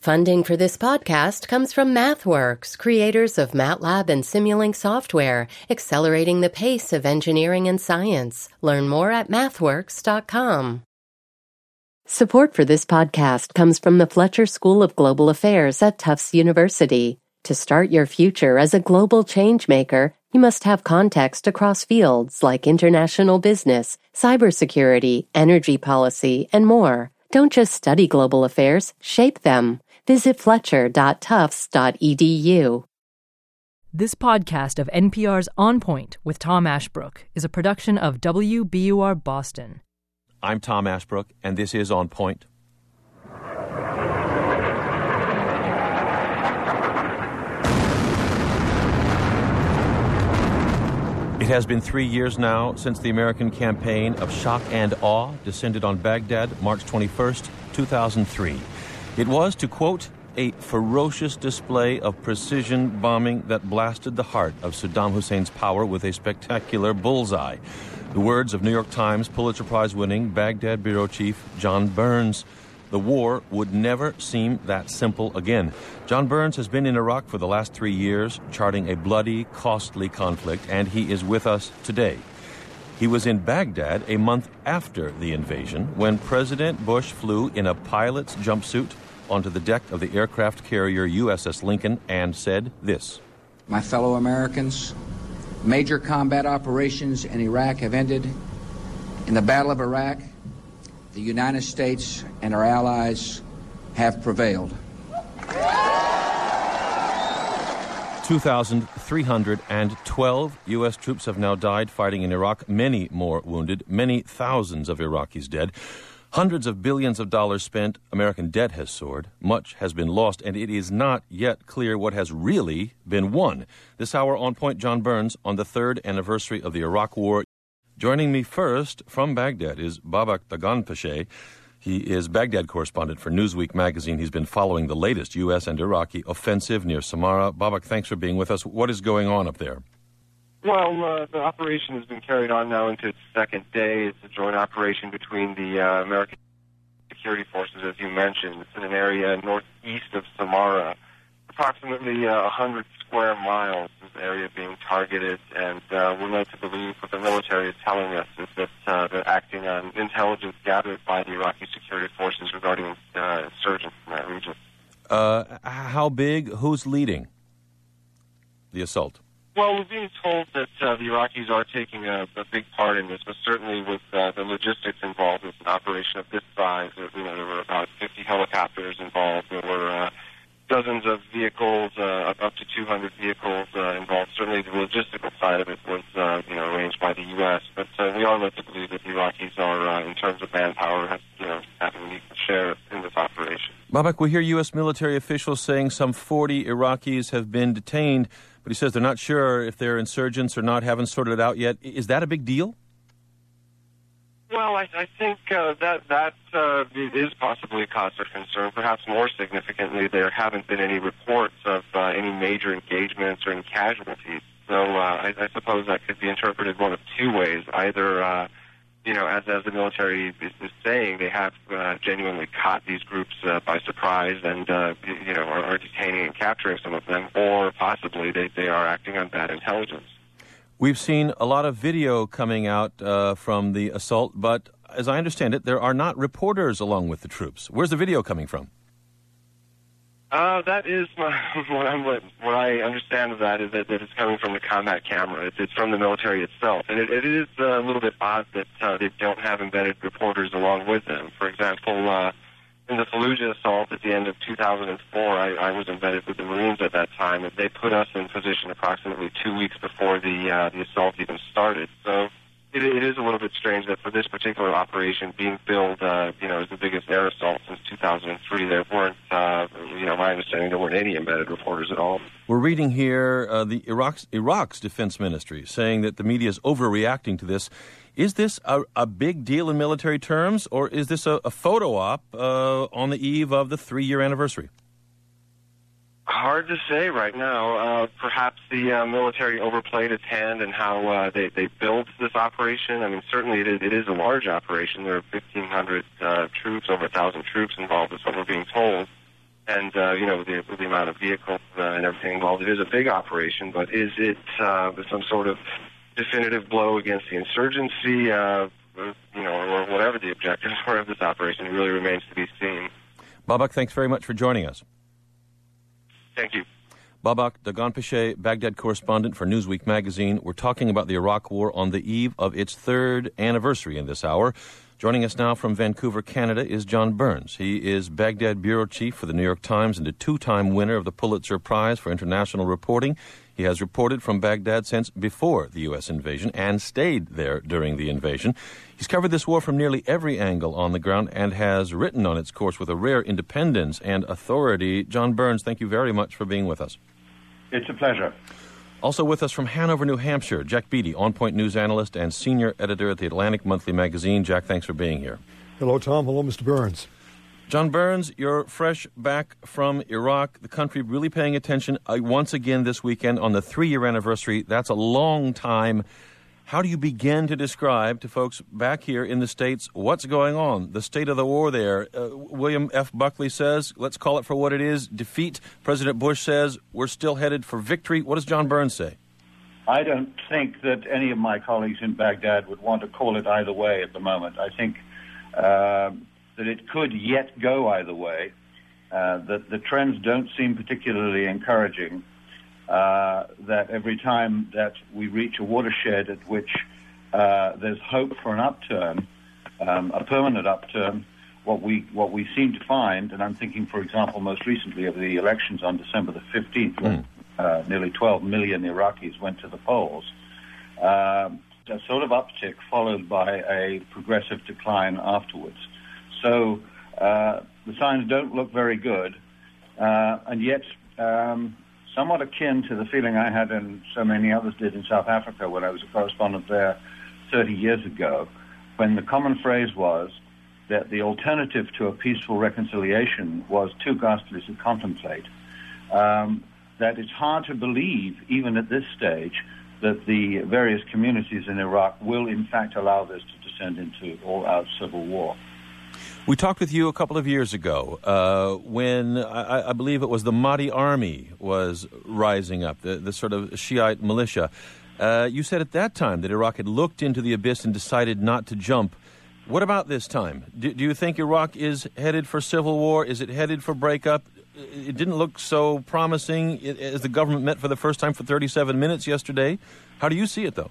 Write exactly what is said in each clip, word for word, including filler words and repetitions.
Funding for this podcast comes from MathWorks, creators of MATLAB and Simulink software, accelerating the pace of engineering and science. Learn more at mathworks dot com. Support for this podcast comes from the Fletcher School of Global Affairs at Tufts University. To start your future as a global changemaker, you must have context across fields like international business, cybersecurity, energy policy, and more. Don't just study global affairs, shape them. Visit fletcher dot tufts dot e d u. This podcast of N P R's On Point with Tom Ashbrook is a production of W B U R Boston. I'm Tom Ashbrook, and this is On Point. It has been three years now since the American campaign of shock and awe descended on Baghdad March twenty-first, two thousand three. It was, to quote, a ferocious display of precision bombing that blasted the heart of Saddam Hussein's power with a spectacular bullseye. The words of New York Times Pulitzer Prize-winning Baghdad bureau chief John Burns. The war would never seem that simple again. John Burns has been in Iraq for the last three years, charting a bloody, costly conflict, and he is with us today. He was in Baghdad a month after the invasion when President Bush flew in a pilot's jumpsuit onto the deck of the aircraft carrier U S S Lincoln and said this. My fellow Americans, major combat operations in Iraq have ended. In the Battle of Iraq, the United States and our allies have prevailed. two thousand three hundred twelve U S troops have now died fighting in Iraq, many more wounded, many thousands of Iraqis dead. Hundreds of billions of dollars spent, American debt has soared, much has been lost, and it is not yet clear what has really been won. This hour, On Point, John Burns, on the third anniversary of the Iraq War. Joining me first from Baghdad is Babak Daganpasheh. He is Baghdad correspondent for Newsweek magazine. He's been following the latest U S and Iraqi offensive near Samarra. Babak, thanks for being with us. What is going on up there? Well, uh, the operation has been carried on now into its second day. It's a joint operation between the uh, American security forces, as you mentioned. It's in an area northeast of Samarra, approximately uh, one hundred square miles. This area being targeted, and uh, we're led to believe what the military is telling us is that uh, they're acting on intelligence gathered by the Iraqi security forces regarding uh, insurgents in that region. Uh, how big? Who's leading the assault? Well, we're being told that uh, the Iraqis are taking a, a big part in this, but certainly with uh, the logistics involved with an operation of this size, you know, there were about fifty helicopters involved. There were uh, dozens of vehicles, uh, up to two hundred vehicles uh, involved. Certainly the logistical side of it was, uh, you know, arranged by the U S, but uh, we are led to believe that the Iraqis are, uh, in terms of manpower, have, you know, having an equal share in this operation. Babak, we hear U S military officials saying some forty Iraqis have been detained, but he says they're not sure if they're insurgents or not, haven't sorted it out yet. Is that a big deal? Well, I, I think uh, that that uh, is possibly a cause for concern. Perhaps more significantly, there haven't been any reports of uh, any major engagements or any casualties. So uh, I, I suppose that could be interpreted one of two ways. Either, uh, you know, as, as the military is, is saying, they have uh, genuinely caught these groups uh, by surprise and, uh, you know, are, are detaining and capturing some of them, or possibly they, they are acting on bad intelligence. We've seen a lot of video coming out uh, from the assault, but as I understand it, there are not reporters along with the troops. Where's the video coming from? Uh, that is my, what, I'm, what I understand of that is that, that it's coming from the combat camera. It's, it's from the military itself. And it, it is uh, a little bit odd that uh, they don't have embedded reporters along with them. For example, uh, in the Fallujah assault at the end of two thousand four, I, I was embedded with the Marines at that time, and they put us in position approximately two weeks before the uh, the assault even started. So it, it is a little bit strange that for this particular operation being billed, uh, you know, as the biggest air assault since two thousand three, there weren't, uh, you know, my understanding, there weren't any embedded reporters at all. We're reading here uh, the Iraq's, Iraq's defense ministry saying that the media is overreacting to this. Is this a, a big deal in military terms, or is this a, a photo op uh, on the eve of the three-year anniversary? Hard to say right now. Uh, perhaps the uh, military overplayed its hand in how uh, they, they built this operation. I mean, certainly it is, it is a large operation. There are fifteen hundred uh, troops, over one thousand troops involved, is what we're being told. and uh, you know, with the, with the amount of vehicles uh, and everything involved, it is a big operation. But is it uh, some sort of definitive blow against the insurgency? Uh, you know, or whatever the objectives were of this operation, it really remains to be seen. Babak, thanks very much for joining us. Thank you. Babak Daganpeshe, Baghdad correspondent for Newsweek magazine. We're talking about the Iraq War on the eve of its third anniversary in this hour. Joining us now from Vancouver, Canada, is John Burns. He is Baghdad bureau chief for the New York Times and a two-time winner of the Pulitzer Prize for international reporting. He has reported from Baghdad since before the U S invasion and stayed there during the invasion. He's covered this war from nearly every angle on the ground and has written on its course with a rare independence and authority. John Burns, thank you very much for being with us. It's a pleasure. Also with us from Hanover, New Hampshire, Jack Beatty, On Point News analyst and senior editor at the Atlantic Monthly magazine. Jack, thanks for being here. Hello, Tom. Hello, Mister Burns. John Burns, you're fresh back from Iraq. The country really paying attention uh, once again this weekend on the three-year anniversary. That's a long time. How do you begin to describe to folks back here in the States what's going on, the state of the war there? Uh, William F. Buckley says, let's call it for what it is, defeat. President Bush says, we're still headed for victory. What does John Burns say? I don't think that any of my colleagues in Baghdad would want to call it either way at the moment. I think uh, that it could yet go either way, uh, that the trends don't seem particularly encouraging. Uh, that every time that we reach a watershed at which uh, there's hope for an upturn, um, a permanent upturn, what we what we seem to find, and I'm thinking, for example, most recently of the elections on December the fifteenth, mm. when uh, nearly twelve million Iraqis went to the polls, uh, a sort of uptick followed by a progressive decline afterwards. So uh, the signs don't look very good, uh, and yet um, somewhat akin to the feeling I had and so many others did in South Africa when I was a correspondent there thirty years ago, when the common phrase was that the alternative to a peaceful reconciliation was too ghastly to contemplate, um, that it's hard to believe, even at this stage, that the various communities in Iraq will in fact allow this to descend into all-out civil war. We talked with you a couple of years ago uh, when I, I believe it was the Mahdi army was rising up, the, the sort of Shiite militia. Uh, you said at that time that Iraq had looked into the abyss and decided not to jump. What about this time? Do, do you think Iraq is headed for civil war? Is it headed for breakup? It didn't look so promising as the government met for the first time for thirty-seven minutes yesterday. How do you see it, though?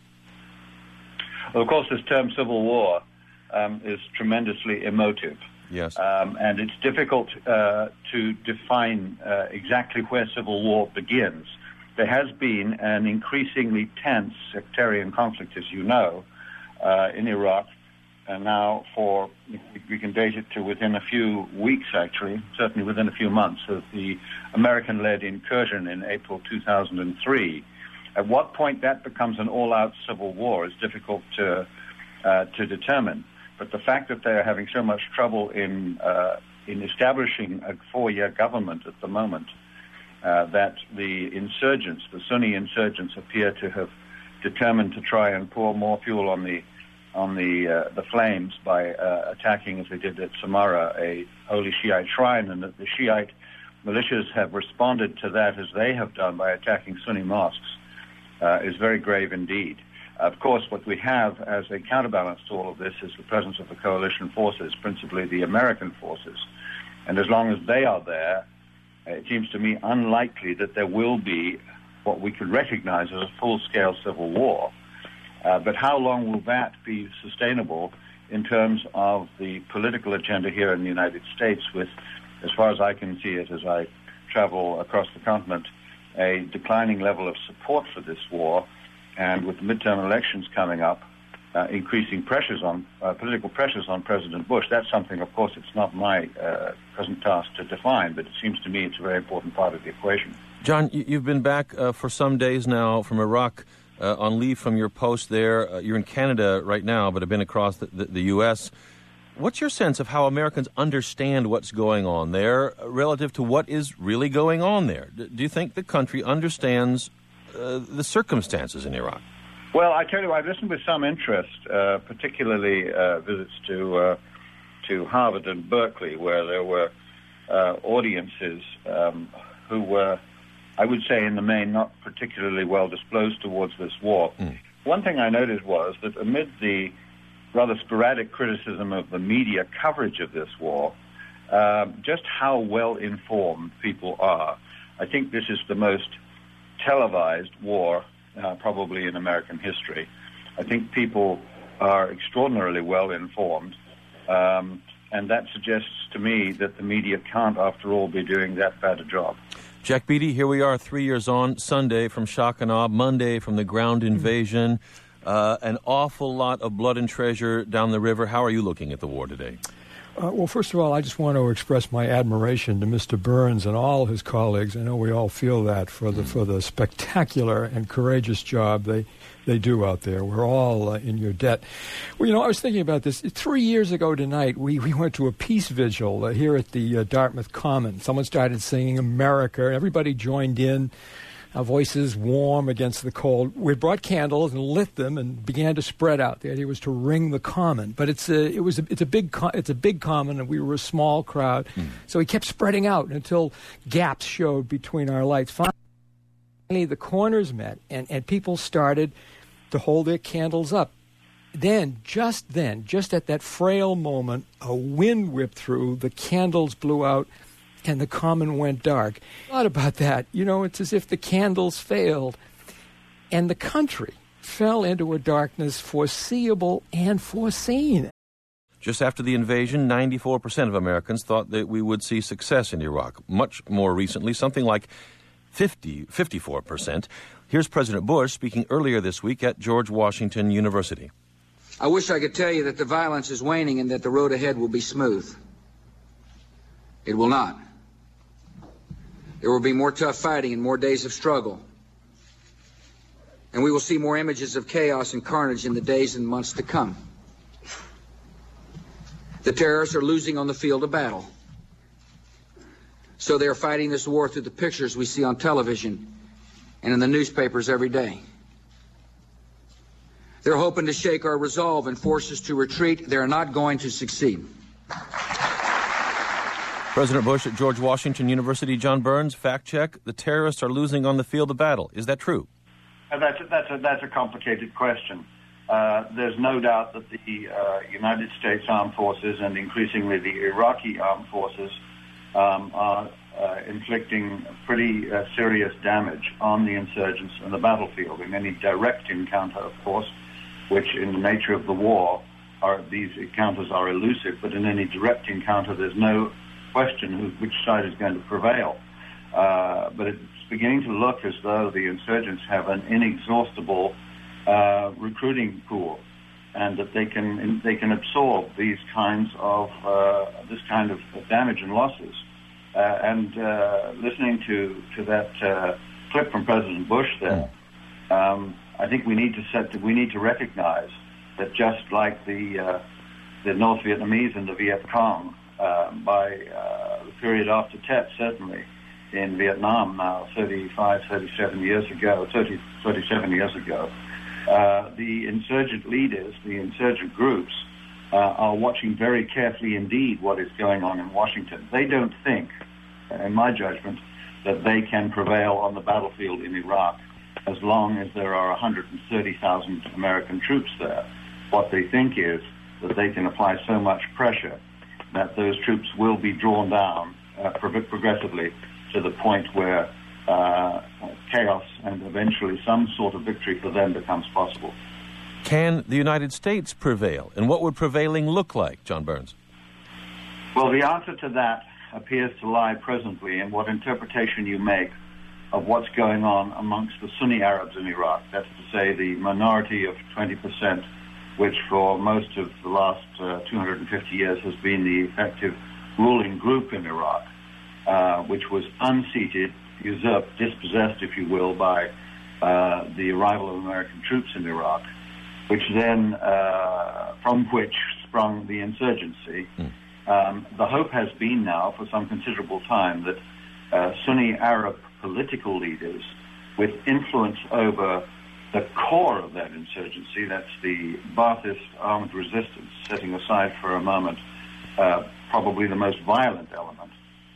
Well, of course, this term civil war Um, is tremendously emotive. Yes. Um, and it's difficult uh, to define uh, exactly where civil war begins. There has been an increasingly tense sectarian conflict, as you know, uh, in Iraq, and now for, we can date it to within a few weeks, actually, certainly within a few months, of the American-led incursion in April two thousand three. At what point that becomes an all-out civil war is difficult to, uh, to determine. But the fact that they're having so much trouble in uh, in establishing a four-year government at the moment, uh, that the insurgents, the Sunni insurgents, appear to have determined to try and pour more fuel on the on the uh, the flames by uh, attacking, as they did at Samarra, a holy Shiite shrine, and that the Shiite militias have responded to that as they have done by attacking Sunni mosques, uh, is very grave indeed. Of course, what we have as a counterbalance to all of this is the presence of the coalition forces, principally the American forces. And as long as they are there, it seems to me unlikely that there will be what we could recognize as a full-scale civil war. Uh, but how long will that be sustainable in terms of the political agenda here in the United States with, as far as I can see it as I travel across the continent, a declining level of support for this war, and with the midterm elections coming up, uh, increasing pressures on, uh, political pressures on President Bush. That's something, of course, it's not my uh, present task to define, but it seems to me it's a very important part of the equation. John, you've been back uh, for some days now from Iraq uh, on leave from your post there. Uh, you're in Canada right now, but have been across the, the, the U S What's your sense of how Americans understand what's going on there relative to what is really going on there? Do you think the country understands Uh, the circumstances in Iraq? Well, I tell you, I've listened with some interest, uh, particularly uh, visits to uh, to Harvard and Berkeley, where there were uh, audiences um, who were, I would say in the main, not particularly well disposed towards this war. Mm. One thing I noticed was that amid the rather sporadic criticism of the media coverage of this war, uh, just how well informed people are. I think this is the most televised war uh, probably in American history. I think people are extraordinarily well informed, um, and that suggests to me that the media can't, after all, be doing that bad a job. Jack Beatty, here we are three years on, Sunday from shock and awe, Monday from the ground invasion, uh, an awful lot of blood and treasure down the river. How are you looking at the war today? Uh, well, first of all, I just want to express my admiration to Mister Burns and all his colleagues. I know we all feel that for the for the spectacular and courageous job they they do out there. We're all uh, in your debt. Well, you know, I was thinking about this. Three years ago tonight, we, we went to a peace vigil uh, here at the uh, Dartmouth Common. Someone started singing America. Everybody joined in. Our voices warm against the cold. We brought candles and lit them and began to spread out. The idea was to ring the common, but it's a it was a, it's a big co- it's a big common, and we were a small crowd, mm. so we kept spreading out until gaps showed between our lights. Finally, the corners met, and, and people started to hold their candles up. Then, just then, just at that frail moment, a wind whipped through. The candles blew out. And the common went dark. I thought about that. You know, it's as if the candles failed and the country fell into a darkness foreseeable and foreseen. Just after the invasion, ninety-four percent of Americans thought that we would see success in Iraq. Much more recently, something like fifty, fifty-four percent. Here's President Bush speaking earlier this week at George Washington University. I wish I could tell you that the violence is waning and that the road ahead will be smooth. It will not. There will be more tough fighting and more days of struggle. And we will see more images of chaos and carnage in the days and months to come. The terrorists are losing on the field of battle. So they are fighting this war through the pictures we see on television and in the newspapers every day. They're hoping to shake our resolve and force us to retreat. They're not going to succeed. President Bush at George Washington University. John Burns, fact check. The terrorists are losing on the field of battle. Is that true? Uh, that's, a, that's, a, that's a complicated question. Uh, there's no doubt that the uh, United States Armed Forces and increasingly the Iraqi Armed Forces um, are uh, inflicting pretty uh, serious damage on the insurgents on the battlefield. In any direct encounter, of course, which in the nature of the war, are, these encounters are elusive, but in any direct encounter there's no question who, which side is going to prevail. Uh, but it's beginning to look as though the insurgents have an inexhaustible uh, recruiting pool, and that they can they can absorb these kinds of uh, this kind of damage and losses. Uh, and uh, listening to to that uh, clip from President Bush there, um, I think we need to set we need to recognize that just like the uh, the North Vietnamese and the Viet Cong. Uh, by uh, the period after Tet, certainly, in Vietnam now, thirty-five, thirty-seven years ago, thirty, thirty-seven years ago, uh, the insurgent leaders, the insurgent groups, uh, are watching very carefully indeed what is going on in Washington. They don't think, in my judgment, that they can prevail on the battlefield in Iraq as long as there are one hundred thirty thousand American troops there. What they think is that they can apply so much pressure that those troops will be drawn down uh, pro- progressively to the point where uh, chaos and eventually some sort of victory for them becomes possible. Can the United States prevail? And what would prevailing look like, John Burns? Well, the answer to that appears to lie presently in what interpretation you make of what's going on amongst the Sunni Arabs in Iraq. That's to say the minority of twenty percent, which for most of the last uh, two hundred fifty years has been the effective ruling group in Iraq, uh, which was unseated, usurped, dispossessed, if you will, by uh, the arrival of American troops in Iraq, which then, uh, from which sprung the insurgency. Mm. Um, the hope has been now for some considerable time that uh, Sunni Arab political leaders with influence over the core of that insurgency, that's the Ba'athist armed resistance, setting aside for a moment uh, probably the most violent element,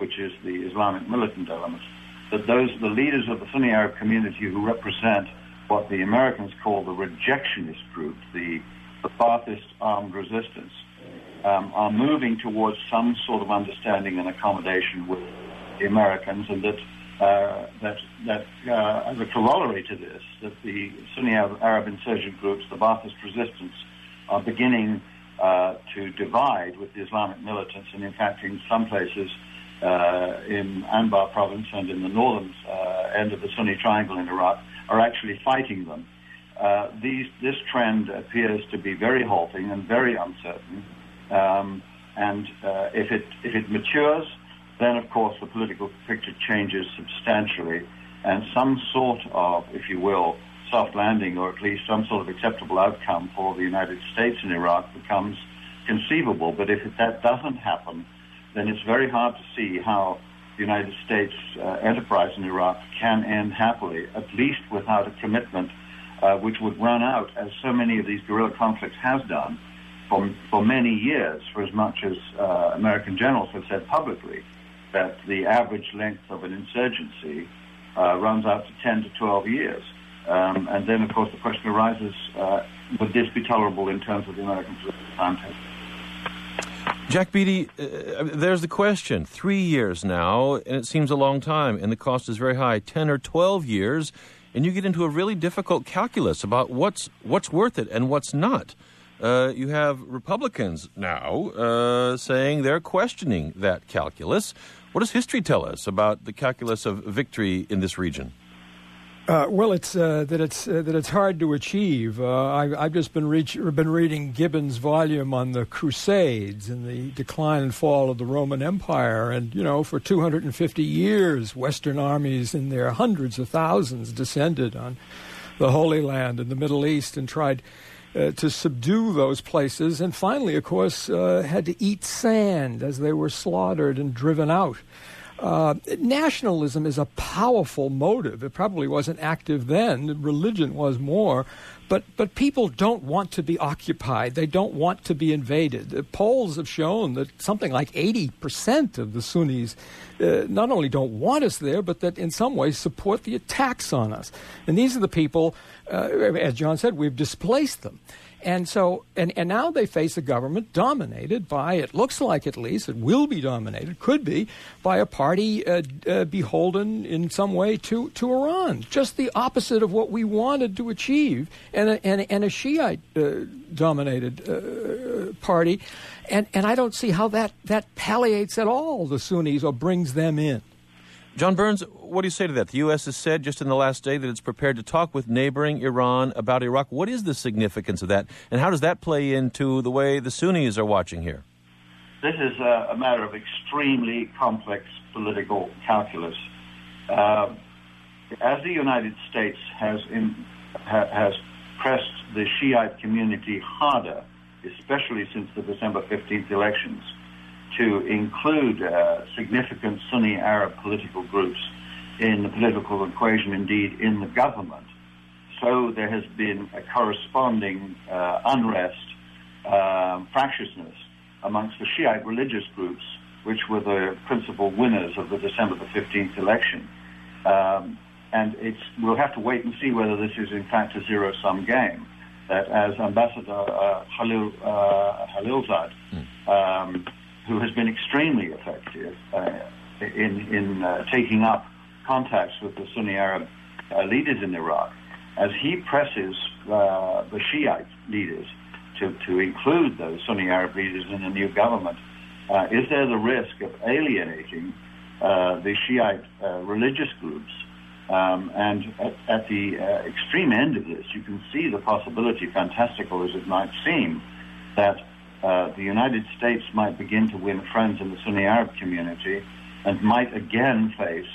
which is the Islamic militant element, that those the leaders of the Sunni Arab community who represent what the Americans call the rejectionist group, the, the Ba'athist armed resistance, um, are moving towards some sort of understanding and accommodation with the Americans, and that uh, that that uh, as a corollary to this, that the Sunni Arab insurgent groups, the Ba'athist resistance, are beginning uh, to divide with the Islamic militants, and in fact, in some places. Uh, in Anbar province and in the northern uh, end of the Sunni Triangle in Iraq are actually fighting them. Uh, these, this trend appears to be very halting and very uncertain. Um, and uh, if it if it matures, then of course the political picture changes substantially, and some sort of, if you will, soft landing, or at least some sort of acceptable outcome for the United States in Iraq becomes conceivable. But if that doesn't happen, then it's very hard to see how the United States uh, enterprise in Iraq can end happily, at least without a commitment uh, which would run out, as so many of these guerrilla conflicts has done, for, for many years, for as much as uh, American generals have said publicly, that the average length of an insurgency uh, runs out to ten to twelve years. Um, and then, of course, the question arises, uh, would this be tolerable in terms of the American political timetable? Jack Beatty, uh, there's the question. Three years now, and it seems a long time, and the cost is very high. Ten or twelve years, and you get into a really difficult calculus about what's what's worth it and what's not. Uh, you have Republicans now uh, saying they're questioning that calculus. What does history tell us about the calculus of victory in this region? Uh, well, it's uh, that it's uh, that it's hard to achieve. Uh, I, I've just been reach, been reading Gibbon's volume on the Crusades and the decline and fall of the Roman Empire, and you know, for two hundred fifty years, Western armies in their hundreds of thousands descended on the Holy Land and the Middle East and tried uh, to subdue those places, and finally, of course, uh, had to eat sand as they were slaughtered and driven out. Uh, nationalism is a powerful motive. It probably wasn't active then. Religion was more. But but people don't want to be occupied. They don't want to be invaded. The polls have shown that something like eighty percent of the Sunnis uh, not only don't want us there, but that in some ways support the attacks on us. And these are the people, uh, as John said, we've displaced them. And so, and, and now they face a government dominated by, it looks like at least, it will be dominated, could be, by a party uh, uh, beholden in some way to, to Iran. Just the opposite of what we wanted to achieve, and a, and, and a Shiite-dominated uh, uh, party. And, and I don't see how that, that palliates at all the Sunnis or brings them in. John Burns, what do you say to that? The U S has said just in the last day that it's prepared to talk with neighboring Iran about Iraq. What is the significance of that, and how does that play into the way the Sunnis are watching here? This is a, a matter of extremely complex political calculus. Uh, as the United States has, in, ha, has pressed the Shiite community harder, especially since the December fifteenth elections, to include uh, significant Sunni Arab political groups in the political equation, indeed in the government. So there has been a corresponding uh, unrest, uh, fractiousness amongst the Shiite religious groups, which were the principal winners of the December the fifteenth election. Um, and it's, we'll have to wait and see whether this is in fact a zero-sum game. That as Ambassador uh, Khalil, uh, Khalilzad, mm. um, who has been extremely effective uh, in, in uh, taking up contacts with the Sunni Arab uh, leaders in Iraq, as he presses uh, the Shiite leaders to, to include those Sunni Arab leaders in the new government, uh, is there the risk of alienating uh, the Shiite uh, religious groups? Um, and at, at the uh, extreme end of this, you can see the possibility, fantastical as it might seem, that Uh, the United States might begin to win friends in the Sunni Arab community and might again face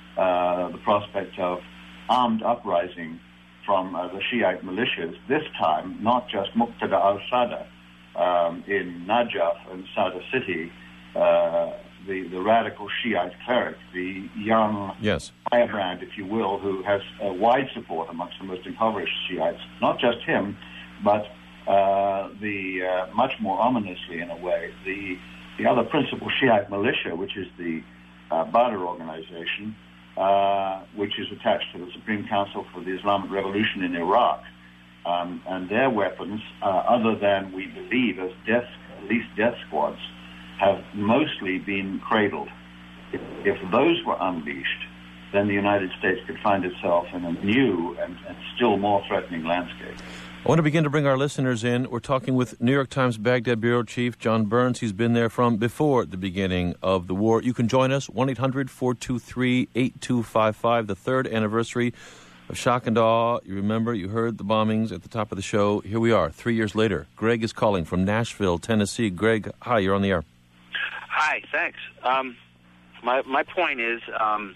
uh, the prospect of armed uprising from uh, the Shiite militias, this time not just Muqtada al-Sadr um, in Najaf and Sadr City, uh, the, the radical Shiite cleric, the young yes. firebrand, if you will, who has uh, wide support amongst the most impoverished Shiites. Not just him, but Uh, the uh, much more ominously, in a way, the the other principal Shiite militia, which is the uh, Badr organization, uh, which is attached to the Supreme Council for the Islamic Revolution in Iraq. Um, and their weapons, uh, other than, we believe, as death, police death squads, have mostly been cradled. If, if those were unleashed, then the United States could find itself in a new and, and still more threatening landscape. I want to begin to bring our listeners in. We're talking with New York Times Baghdad Bureau Chief John Burns. He's been there from before the beginning of the war. You can join us, one eight hundred four two three eight two five five, the third anniversary of Shock and Awe. You remember, you heard the bombings at the top of the show. Here we are, three years later. Greg is calling from Nashville, Tennessee. Greg, hi, you're on the air. Hi, thanks. Um, my my point is, um,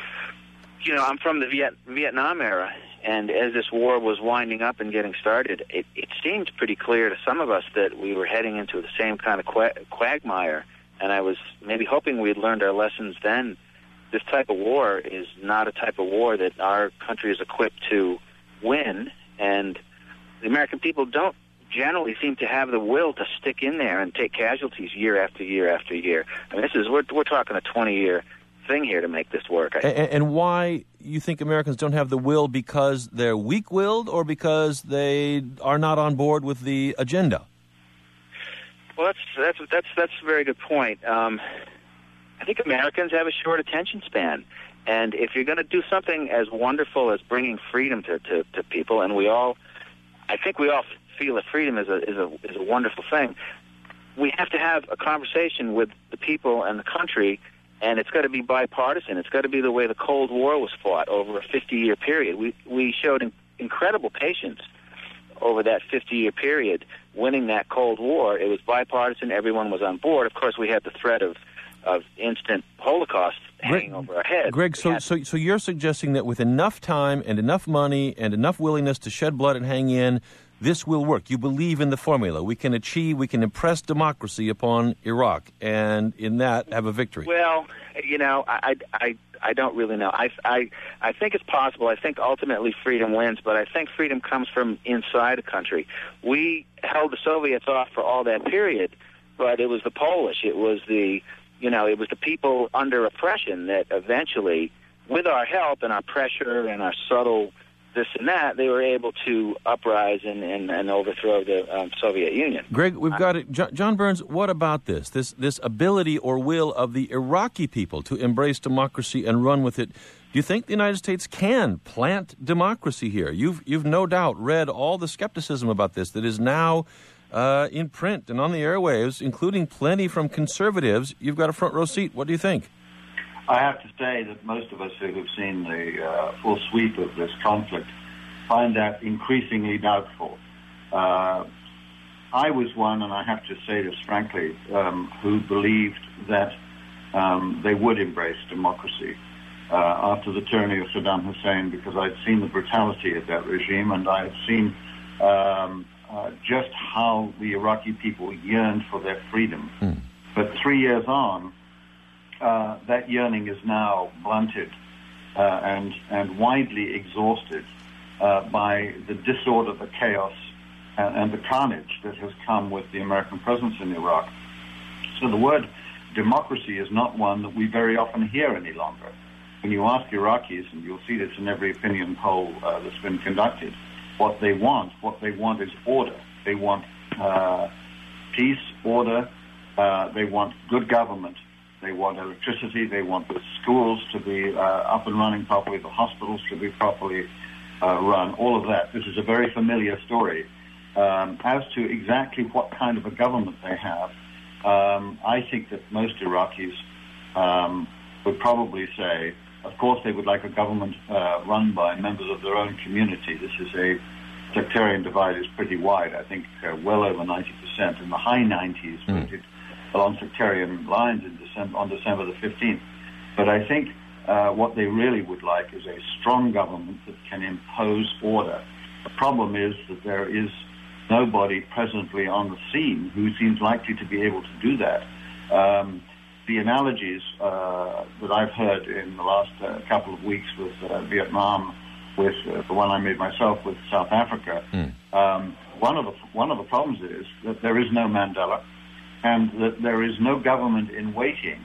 you know, I'm from the Viet, Vietnam era, and as this war was winding up and getting started, it, it seemed pretty clear to some of us that we were heading into the same kind of qu- quagmire, and I was maybe hoping we had learned our lessons then. This type of war is not a type of war that our country is equipped to win, and the American people don't generally seem to have the will to stick in there and take casualties year after year after year. I mean, this is we're we're talking a twenty-year thing here to make this work. And, and why you think Americans don't have the will? Because they're weak-willed, or because they are not on board with the agenda? Well, that's that's that's that's a very good point. Um, I think Americans have a short attention span, and if you're going to do something as wonderful as bringing freedom to, to, to people, and we all, I think we all feel that freedom is a is a is a wonderful thing, we have to have a conversation with the people and the country, and it's got to be bipartisan. It's got to be the way the Cold War was fought over a fifty-year period. We we showed in, incredible patience over that fifty-year period, winning that Cold War. It was bipartisan. Everyone was on board. Of course, we had the threat of of instant Holocaust hanging Greg, over our heads. Greg, so, so so you're suggesting that with enough time and enough money and enough willingness to shed blood and hang in, this will work. You believe in the formula. We can achieve, we can impress democracy upon Iraq, and in that have a victory. Well, you know, I, I, I don't really know. I, I, I think it's possible. I think ultimately freedom wins, but I think freedom comes from inside a country. We held the Soviets off for all that period, but it was the Polish, it was the You know, it was the people under oppression that eventually, with our help and our pressure and our subtle this and that, they were able to uprise and, and, and overthrow the um, Soviet Union. Greg, we've got it. John, John Burns, what about this? This this ability or will of the Iraqi people to embrace democracy and run with it. Do you think the United States can plant democracy here? You've you've no doubt read all the skepticism about this that is now Uh, in print and on the airwaves, including plenty from conservatives. You've got a front row seat. What do you think? I have to say that most of us who have seen the uh, full sweep of this conflict find that increasingly doubtful. Uh, I was one, and I have to say this frankly, um, who believed that um, they would embrace democracy uh, after the tyranny of Saddam Hussein, because I'd seen the brutality of that regime, and I had seen um, Uh, just how the Iraqi people yearned for their freedom. Mm. But three years on, uh, that yearning is now blunted uh, and and widely exhausted uh, by the disorder, the chaos, and, and the carnage that has come with the American presence in Iraq. So the word democracy is not one that we very often hear any longer. When you ask Iraqis, and you'll see this in every opinion poll uh, that's been conducted, what they want. What they want is order. They want uh, peace, order. Uh, they want good government. They want electricity. They want the schools to be uh, up and running properly, the hospitals to be properly uh, run, all of that. This is a very familiar story. Um, as to exactly what kind of a government they have, um, I think that most Iraqis um, would probably say, of course, they would like a government uh, run by members of their own community. This is a sectarian divide is pretty wide. I think uh, well over ninety percent, in the high nineties, mm. voted along sectarian lines in December, on December the fifteenth. But I think uh, what they really would like is a strong government that can impose order. The problem is that there is nobody presently on the scene who seems likely to be able to do that. Um, the analogies uh, that I've heard in the last uh, couple of weeks with uh, Vietnam, with uh, the one I made myself with South Africa, mm. um, one of the one of the problems is that there is no Mandela, and that there is no government in waiting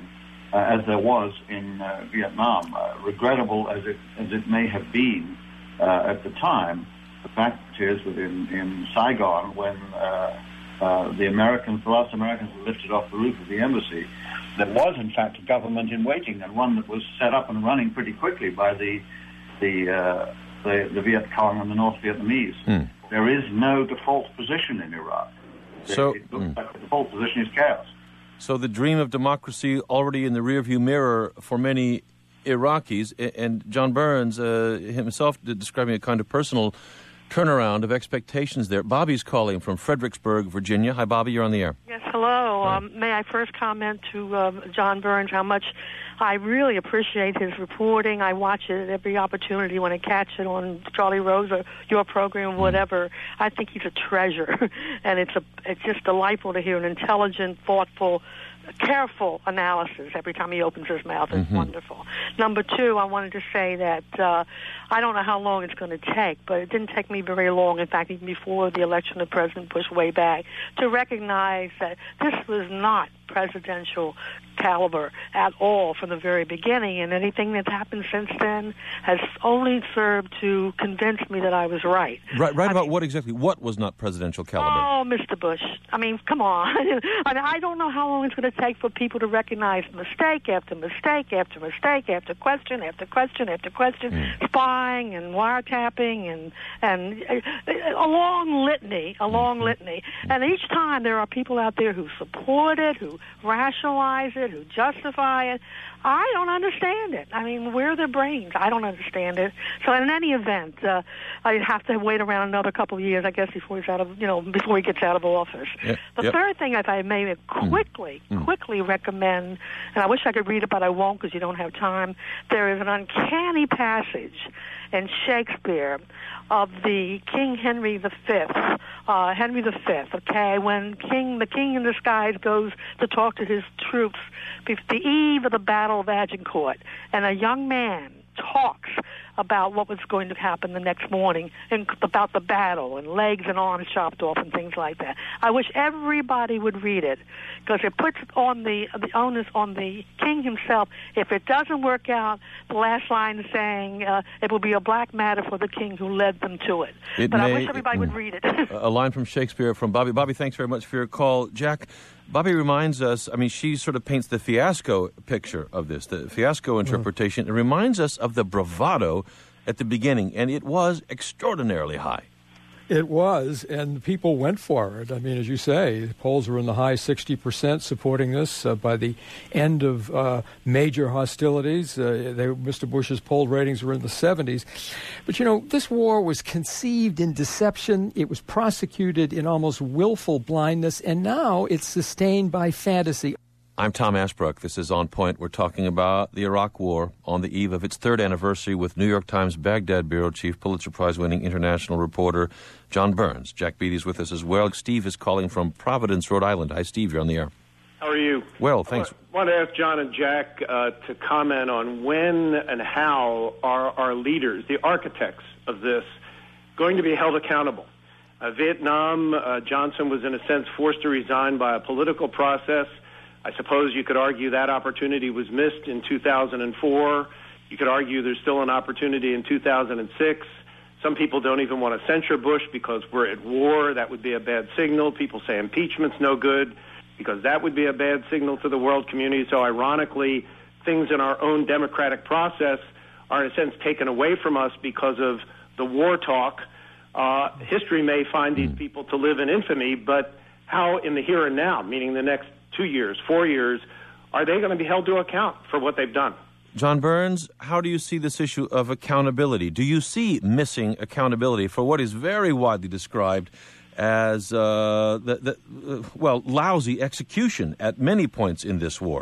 uh, as there was in uh, Vietnam. Uh, regrettable as it as it may have been uh, at the time, the fact is that in, in Saigon, when uh, uh, the Americans, the last Americans were lifted off the roof of the embassy, there was in fact a government in waiting, and one that was set up and running pretty quickly by the the uh, the, the Viet Cong and the North Vietnamese. Mm. There is no default position in Iraq. So, it looks mm. like the default position is chaos. So the dream of democracy already in the rearview mirror for many Iraqis, and John Burns uh, himself describing a kind of personal turnaround of expectations there. Bobby's calling from Fredericksburg, Virginia. Hi, Bobby, you're on the air. Yes, hello. Um, may I first comment to um, John Burns how much I really appreciate his reporting. I watch it at every opportunity when I catch it on Charlie Rose or your program, whatever. I think he's a treasure, and it's a it's just delightful to hear an intelligent, thoughtful, careful analysis every time he opens his mouth. It's mm-hmm. wonderful. Number two, I wanted to say that uh, I don't know how long it's going to take, but it didn't take me very long, in fact, even before the election of President Bush way back, to recognize that this was not presidential caliber at all from the very beginning, and anything that's happened since then has only served to convince me that I was right. Right, right I about mean, what exactly? What was not presidential caliber? Oh, Mister Bush. I mean, come on. I mean, I don't know how long it's going to take for people to recognize mistake after mistake after mistake after question after question after question, mm. spying and wiretapping and and a long litany, a long mm-hmm. litany. And each time there are people out there who support it, who rationalize it, who justify it. I don't understand it. I mean, where are their brains? I don't understand it. So in any event, uh, I have to wait around another couple of years, I guess, before he's out of, you know, before he gets out of office. Yep. The yep. third thing, if I may quickly, mm. quickly recommend, and I wish I could read it, but I won't because you don't have time. There is an uncanny passage in Shakespeare of the King Henry the Fifth, uh, Henry the Fifth. Okay, when King the King in disguise goes to talk to his troops, the eve of the Battle of Agincourt, and a young man talks about what was going to happen the next morning and about the battle and legs and arms chopped off and things like that. I wish everybody would read it because it puts on the the onus on the king himself. If it doesn't work out, the last line is saying uh, it will be a black matter for the king who led them to it. it but may, I wish everybody it, would read it. A line from Shakespeare from Bobby. Bobby, thanks very much for your call. Jack, Bobby reminds us, I mean, she sort of paints the fiasco picture of this, the fiasco interpretation. Mm. It reminds us of the bravado at the beginning, and it was extraordinarily high. It was, and people went for it. I mean, as you say, the polls were in the high sixty percent supporting this. Uh, by the end of uh, major hostilities, uh, they, Mister Bush's poll ratings were in the seventies. But, you know, this war was conceived in deception. It was prosecuted in almost willful blindness, and now it's sustained by fantasy. I'm Tom Ashbrook. This is On Point. We're talking about the Iraq War on the eve of its third anniversary with New York Times Baghdad bureau chief, Pulitzer Prize-winning international reporter John Burns. Jack Beatty's with us as well. Steve is calling from Providence, Rhode Island. Hi, Steve. You're on the air. How are you? Well, thanks. I want to ask John and Jack uh, to comment on when and how are our leaders, the architects of this, going to be held accountable. Uh, Vietnam, uh, Johnson was in a sense forced to resign by a political process. I suppose you could argue that opportunity was missed in two thousand four. You could argue there's still an opportunity in two thousand six. Some people don't even want to censure Bush because we're at war. That would be a bad signal. People say impeachment's no good because that would be a bad signal to the world community. So ironically, things in our own democratic process are in a sense taken away from us because of the war talk. Uh, history may find these people to live in infamy, but how in the here and now, meaning the next two years, four years, are they going to be held to account for what they've done? John Burns, how do you see this issue of accountability? Do you see missing accountability for what is very widely described as, uh, the, the, uh, well, lousy execution at many points in this war?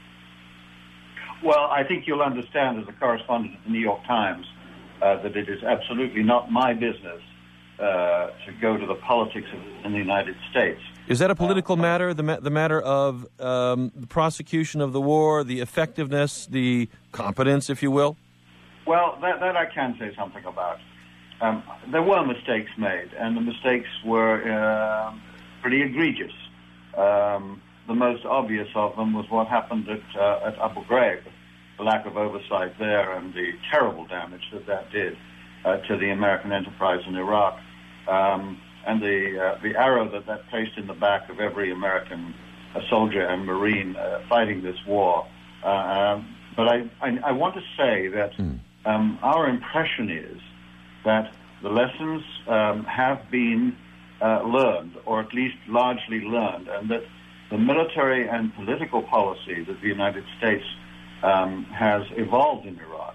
Well, I think you'll understand as a correspondent at the New York Times uh, that it is absolutely not my business uh, to go to the politics of, in the United States. Is that a political uh, matter, the, ma- the matter of um, the prosecution of the war, the effectiveness, the competence, if you will? Well, that, that I can say something about. Um, there were mistakes made, and the mistakes were uh, pretty egregious. Um, the most obvious of them was what happened at, uh, at Abu Ghraib, the lack of oversight there and the terrible damage that that did uh, to the American enterprise in Iraq, um, and the uh, the arrow that that placed in the back of every American uh, soldier and Marine uh, fighting this war. Uh, um, but I, I, I want to say that mm. um, our impression is that the lessons um, have been uh, learned, or at least largely learned, and that the military and political policy that the United States um, has evolved in Iraq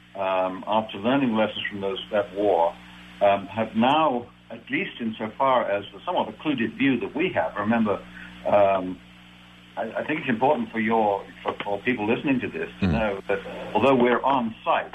um, after learning lessons from those, that war um, have now, at least insofar as the somewhat occluded view that we have, remember, um, I, I think it's important for your for, for people listening to this to mm. know that although we're on site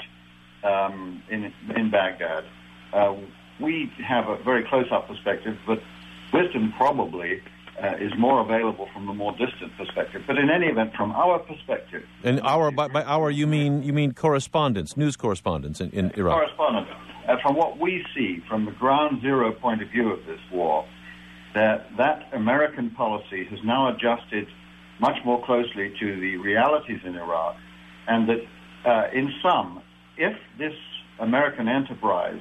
um, in in Baghdad, uh, we have a very close-up perspective, but wisdom probably uh, is more available from a more distant perspective. But in any event, from our perspective, and our by, by our you mean you mean correspondents, news correspondents in, in Iraq. Correspondents. Uh, from what we see from the ground zero point of view of this war, that that American policy has now adjusted much more closely to the realities in Iraq, and that uh, in sum, if this American enterprise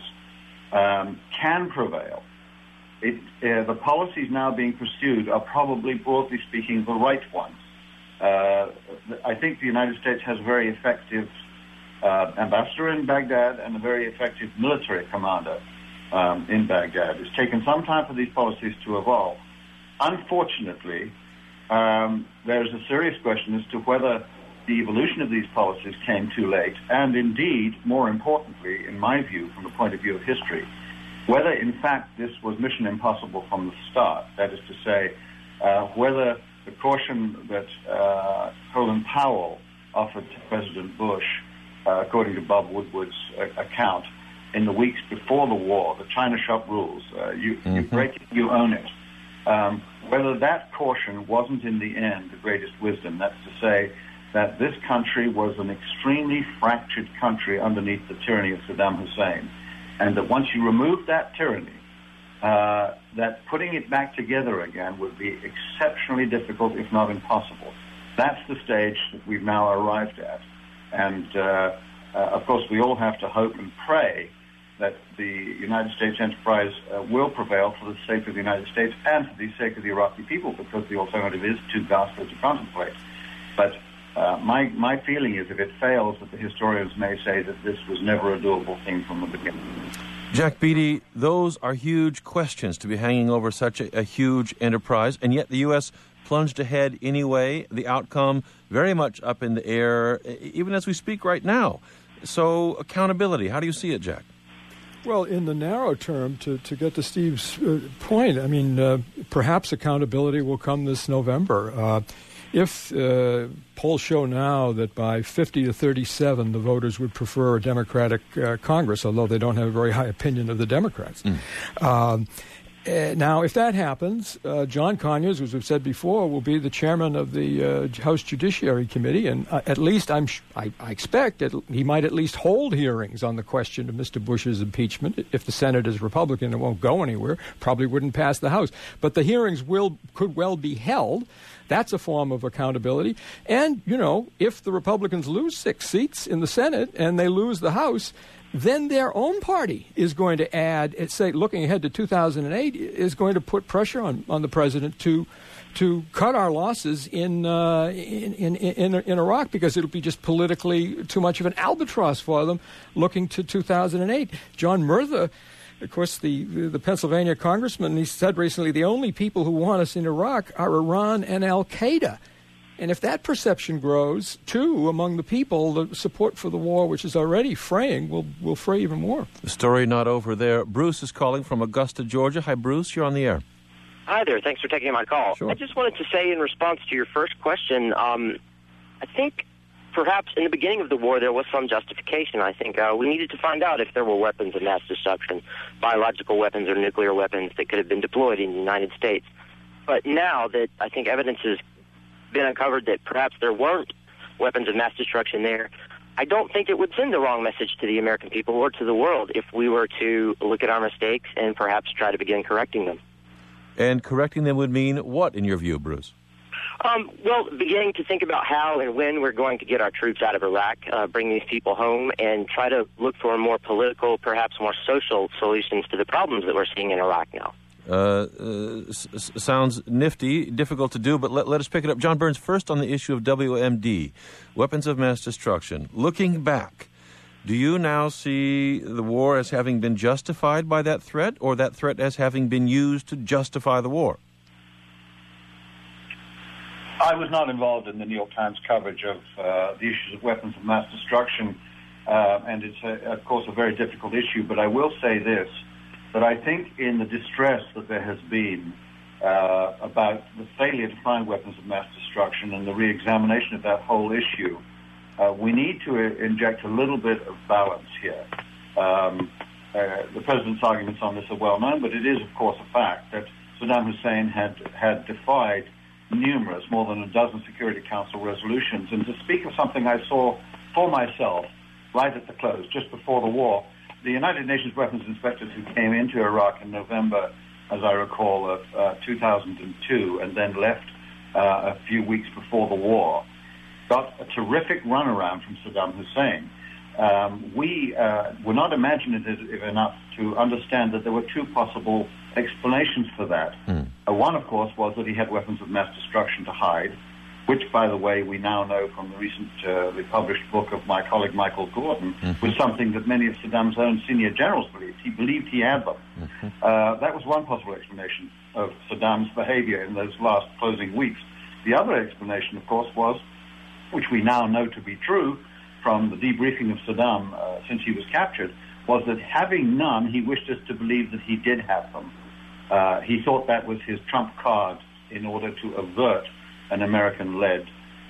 um, can prevail, it, uh, the policies now being pursued are probably, broadly speaking, the right ones. Uh, I think the United States has a very effective uh, ambassador in Baghdad and a very effective military commander um, in Baghdad. It's taken some time for these policies to evolve. Unfortunately, um, there's a serious question as to whether the evolution of these policies came too late, and indeed, more importantly, in my view, from the point of view of history, whether in fact this was mission impossible from the start. That is to say, uh, whether the caution that uh, Colin Powell offered to President Bush, uh, according to Bob Woodward's uh, account, in the weeks before the war, the China shop rules, uh, you, mm-hmm. you break it, you own it. Um, whether that caution wasn't in the end the greatest wisdom, that's to say that this country was an extremely fractured country underneath the tyranny of Saddam Hussein, and that once you remove that tyranny, uh, that putting it back together again would be exceptionally difficult, if not impossible. That's the stage that we've now arrived at. And, uh, uh, of course, we all have to hope and pray that the United States enterprise uh, will prevail for the sake of the United States and for the sake of the Iraqi people, because the alternative is too ghastly to contemplate. But uh, my, my feeling is if it fails, that the historians may say that this was never a doable thing from the beginning. Jack Beatty, those are huge questions to be hanging over such a, a huge enterprise, and yet the U S plunged ahead anyway, the outcome very much up in the air, even as we speak right now. So accountability, how do you see it, Jack? Well, in the narrow term, to, to get to Steve's uh, point, I mean, uh, perhaps accountability will come this November. Uh, if uh, polls show now that by fifty to thirty-seven, the voters would prefer a Democratic uh, Congress, although they don't have a very high opinion of the Democrats. Mm. Um, Uh, now, if that happens, uh, John Conyers, as we've said before, will be the chairman of the uh, House Judiciary Committee, and uh, at least I'm sh- I, I expect that he might at least hold hearings on the question of Mister Bush's impeachment. If the Senate is Republican, it won't go anywhere. Probably wouldn't pass the House, but the hearings will could well be held. That's a form of accountability. And you know, if the Republicans lose six seats in the Senate and they lose the House, then their own party is going to add, say, looking ahead to two thousand eight, is going to put pressure on, on the president to to cut our losses in, uh, in, in, in, in Iraq, because it'll be just politically too much of an albatross for them looking to two thousand eight. John Murtha, of course, the, the, the Pennsylvania congressman, he said recently, the only people who want us in Iraq are Iran and Al-Qaeda. And if that perception grows, too, among the people, the support for the war, which is already fraying, will will fray even more. The story not over there. Bruce is calling from Augusta, Georgia. Hi, Bruce. You're on the air. Hi there. Thanks for taking my call. Sure. I just wanted to say in response to your first question, um, I think perhaps in the beginning of the war there was some justification. I think uh, we needed to find out if there were weapons of mass destruction, biological weapons or nuclear weapons that could have been deployed in the United States. But now that I think evidence is been uncovered that perhaps there weren't weapons of mass destruction there, I don't think it would send the wrong message to the American people or to the world if we were to look at our mistakes and perhaps try to begin correcting them. And correcting them would mean what, in your view, Bruce? Um, well, beginning to think about how and when we're going to get our troops out of Iraq, uh, bring these people home, and try to look for more political, perhaps more social solutions to the problems that we're seeing in Iraq now. Uh, uh, s- s- sounds nifty, difficult to do, but let, let us pick it up. John Burns, first on the issue of W M D, weapons of mass destruction. Looking back, do you now see the war as having been justified by that threat, or that threat as having been used to justify the war? I was not involved in the New York Times coverage of uh, the issues of weapons of mass destruction, uh, and it's, a, of course, a very difficult issue, but I will say this, that I think in the distress that there has been uh, about the failure to find weapons of mass destruction and the re-examination of that whole issue, uh, we need to inject a little bit of balance here. Um, uh, the President's arguments on this are well known, but it is, of course, a fact that Saddam Hussein had, had defied numerous, more than a dozen Security Council resolutions. And to speak of something I saw for myself right at the close, just before the war, the United Nations weapons inspectors who came into Iraq in November, as I recall, of uh, two thousand two, and then left uh, a few weeks before the war, got a terrific runaround from Saddam Hussein. Um, we uh, were not imaginative enough to understand that there were two possible explanations for that. Mm. Uh, one, of course, was that he had weapons of mass destruction to hide, which, by the way, we now know from the recently uh, published book of my colleague Michael Gordon, mm-hmm. was something that many of Saddam's own senior generals believed. He believed he had them. Mm-hmm. Uh, that was one possible explanation of Saddam's behavior in those last closing weeks. The other explanation, of course, was, which we now know to be true from the debriefing of Saddam uh, since he was captured, was that having none, he wished us to believe that he did have them. Uh, he thought that was his trump card in order to avert an American-led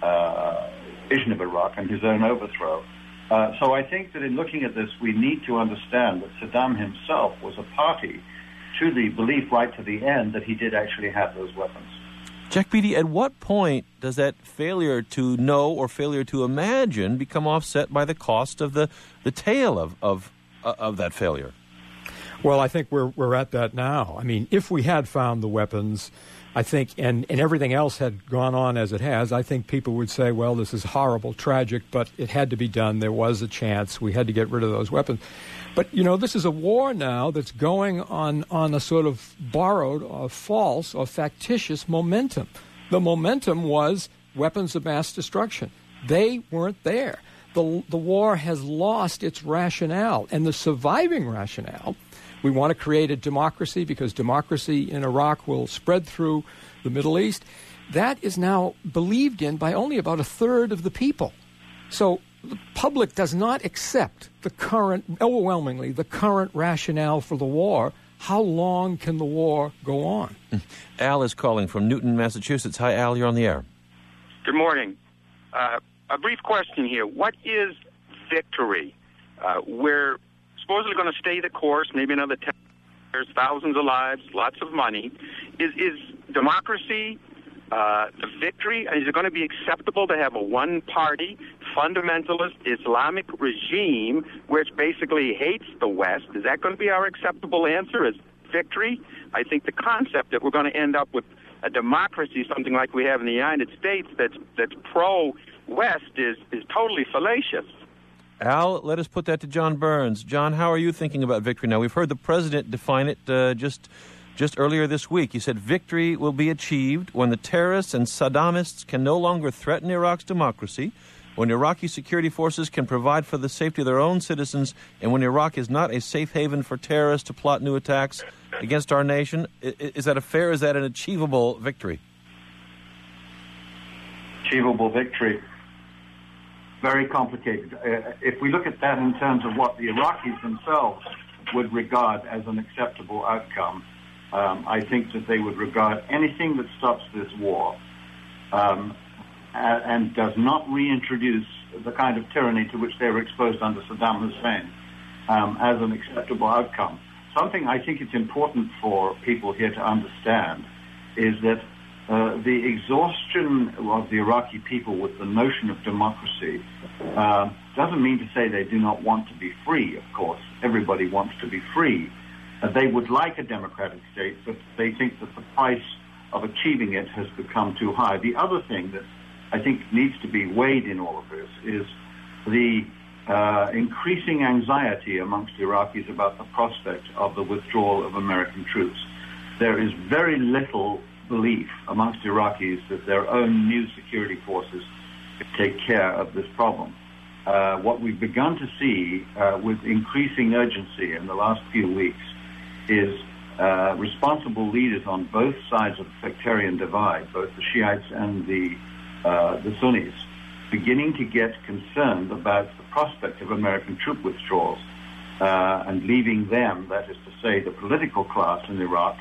uh, vision of Iraq and his own overthrow. Uh, so I think that in looking at this, we need to understand that Saddam himself was a party to the belief right to the end that he did actually have those weapons. Jack Beatty, at what point does that failure to know or failure to imagine become offset by the cost of the, the tail of, of, uh, of that failure? Well, I think we're we're at that now. I mean, if we had found the weapons, I think, and, and everything else had gone on as it has, I think people would say, well, this is horrible, tragic, but it had to be done. There was a chance. We had to get rid of those weapons. But, you know, this is a war now that's going on, on a sort of borrowed or false or factitious momentum. The momentum was weapons of mass destruction. They weren't there. The, the war has lost its rationale, and the surviving rationale, we want to create a democracy because democracy in Iraq will spread through the Middle East. That is now believed in by only about a third of the people. So the public does not accept the current, overwhelmingly, the current rationale for the war. How long can the war go on? Al is calling from Newton, Massachusetts. Hi, Al, you're on the air. Good morning. Uh, a brief question here. What is victory? Uh, we're supposedly going to stay the course, maybe another ten years, thousands of lives, lots of money. Is is democracy uh, the victory? Is it going to be acceptable to have a one-party, fundamentalist Islamic regime which basically hates the West? Is that going to be our acceptable answer as victory? I think the concept that we're going to end up with a democracy, something like we have in the United States, that's that's pro-West is, is totally fallacious. Al, let us put that to John Burns. John, how are you thinking about victory now? We've heard the president define it uh, just just earlier this week. He said victory will be achieved when the terrorists and Saddamists can no longer threaten Iraq's democracy, when Iraqi security forces can provide for the safety of their own citizens, and when Iraq is not a safe haven for terrorists to plot new attacks against our nation. Is that a fair, is that an achievable victory? Achievable victory. Very complicated. Uh, if we look at that in terms of what the Iraqis themselves would regard as an acceptable outcome, um, I think that they would regard anything that stops this war um, and does not reintroduce the kind of tyranny to which they were exposed under Saddam Hussein um, as an acceptable outcome. Something I think it's important for people here to understand is that Uh, the exhaustion of the Iraqi people with the notion of democracy uh, doesn't mean to say they do not want to be free, of course. Everybody wants to be free. Uh, they would like a democratic state, but they think that the price of achieving it has become too high. The other thing that I think needs to be weighed in all of this is the uh, increasing anxiety amongst Iraqis about the prospect of the withdrawal of American troops. There is very little belief amongst Iraqis that their own new security forces could take care of this problem. Uh, what we've begun to see uh, with increasing urgency in the last few weeks is uh, responsible leaders on both sides of the sectarian divide, both the Shiites and the, uh, the Sunnis, beginning to get concerned about the prospect of American troop withdrawals uh, and leaving them, that is to say, the political class in Iraq,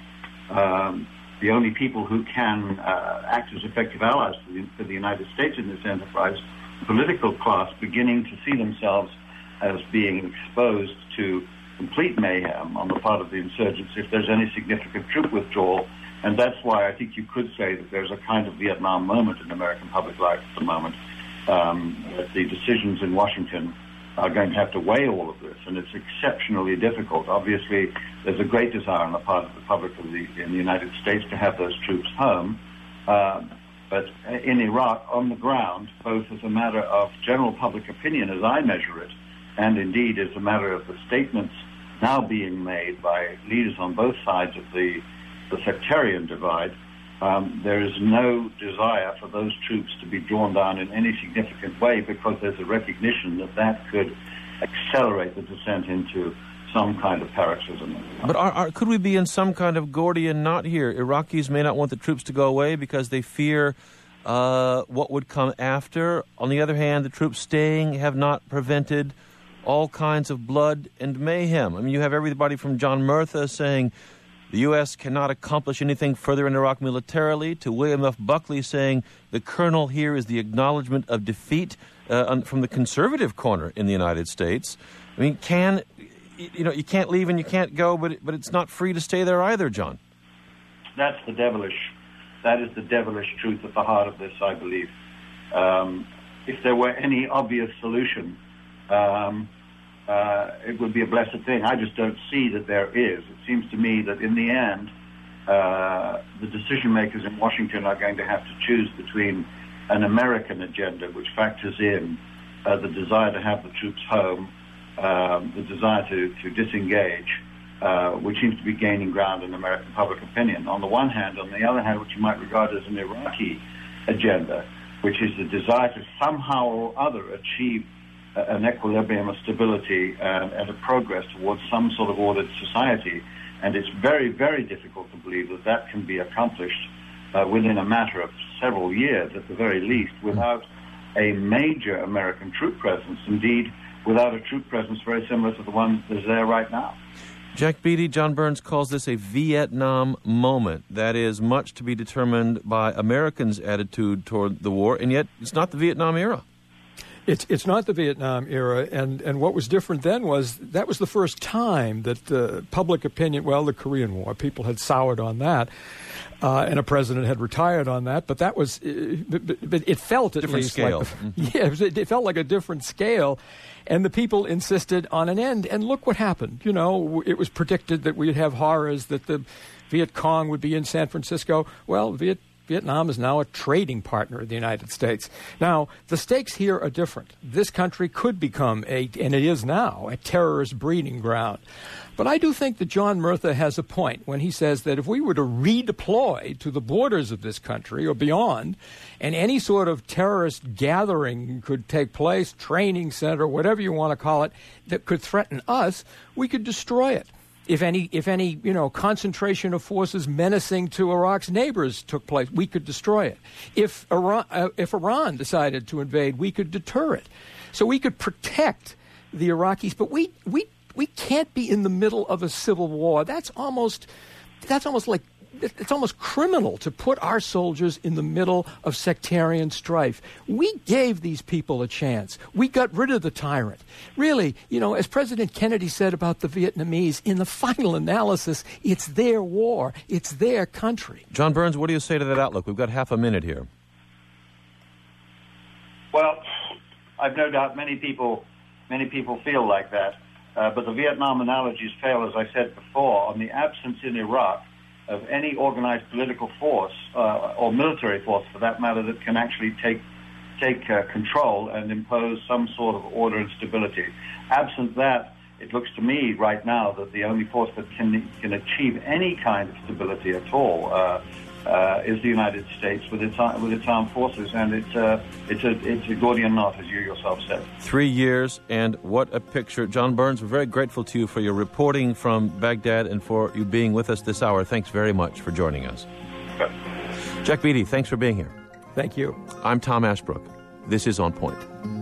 um, the only people who can uh, act as effective allies for the, for the United States in this enterprise, the political class beginning to see themselves as being exposed to complete mayhem on the part of the insurgents if there's any significant troop withdrawal. And that's why I think you could say that there's a kind of Vietnam moment in American public life at the moment. Um, that the decisions in Washington are going to have to weigh all of this, and it's exceptionally difficult. Obviously, there's a great desire on the part of the public of the, in the United States to have those troops home. Um, but in Iraq, on the ground, both as a matter of general public opinion, as I measure it, and indeed as a matter of the statements now being made by leaders on both sides of the, the sectarian divide, Um, there is no desire for those troops to be drawn down in any significant way because there's a recognition that that could accelerate the descent into some kind of paroxysm. But are, are, could we be in some kind of Gordian knot here? Iraqis may not want the troops to go away because they fear uh, what would come after. On the other hand, the troops staying have not prevented all kinds of blood and mayhem. I mean, you have everybody from John Murtha saying the U S cannot accomplish anything further in Iraq militarily, to William F. Buckley saying the kernel here is the acknowledgement of defeat uh, from the conservative corner in the United States. I mean, can you know you can't leave and you can't go, but but it's not free to stay there either, John. That's the devilish. That is the devilish truth at the heart of this, I believe. Um, if there were any obvious solution, um, Uh, it would be a blessed thing. I just don't see that there is. It seems to me that in the end, uh, the decision makers in Washington are going to have to choose between an American agenda, which factors in uh, the desire to have the troops home, um, the desire to, to disengage, uh, which seems to be gaining ground in American public opinion, on the one hand. On the other hand, which you might regard as an Iraqi agenda, which is the desire to somehow or other achieve an equilibrium of stability and, and a progress towards some sort of ordered society. And it's very, very difficult to believe that that can be accomplished uh, within a matter of several years, at the very least, without a major American troop presence, indeed, without a troop presence very similar to the one that's there right now. Jack Beatty, John Burns calls this a Vietnam moment. That is much to be determined by Americans' attitude toward the war, and yet it's not the Vietnam era. It's it's not the Vietnam era, and, and what was different then was that was the first time that uh, public opinion, well, the Korean War, people had soured on that, uh, and a president had retired on that, but that was, uh, but, but it felt at different least scale. like, yeah, it, was, it felt like a different scale, and the people insisted on an end, and look what happened. You know, it was predicted that we'd have horrors, that the Viet Cong would be in San Francisco. Well, Viet Vietnam is now a trading partner of the United States. Now, the stakes here are different. This country could become, a, and it is now, a terrorist breeding ground. But I do think that John Murtha has a point when he says that if we were to redeploy to the borders of this country or beyond, and any sort of terrorist gathering could take place, training center, whatever you want to call it, that could threaten us, we could destroy it. If any, if any, you know, concentration of forces menacing to Iraq's neighbors took place, we could destroy it. If Iran, uh, if Iran decided to invade, we could deter it. So we could protect the Iraqis, but we we we can't be in the middle of a civil war. That's almost that's almost like it's almost criminal to put our soldiers in the middle of sectarian strife. We gave these people a chance. We got rid of the tyrant. Really, you know, as President Kennedy said about the Vietnamese, in the final analysis, it's their war. It's their country. John Burns, what do you say to that outlook? We've got half a minute here. Well, I've no doubt many people, many people feel like that. Uh, but the Vietnam analogies fail, as I said before, on the absence in Iraq of any organized political force uh, or military force, for that matter, that can actually take take uh, control and impose some sort of order and stability. Absent that, it looks to me right now that the only force that can can achieve any kind of stability at all uh, uh, is the United States with its with its armed forces, and it's uh, it's a it's a Gordian knot, as you yourself said. Three years, and what a picture, John Burns. We're very grateful to you for your reporting from Baghdad and for you being with us this hour. Thanks very much for joining us. Good. Jack Beatty, thanks for being here. Thank you. I'm Tom Ashbrook. This is On Point.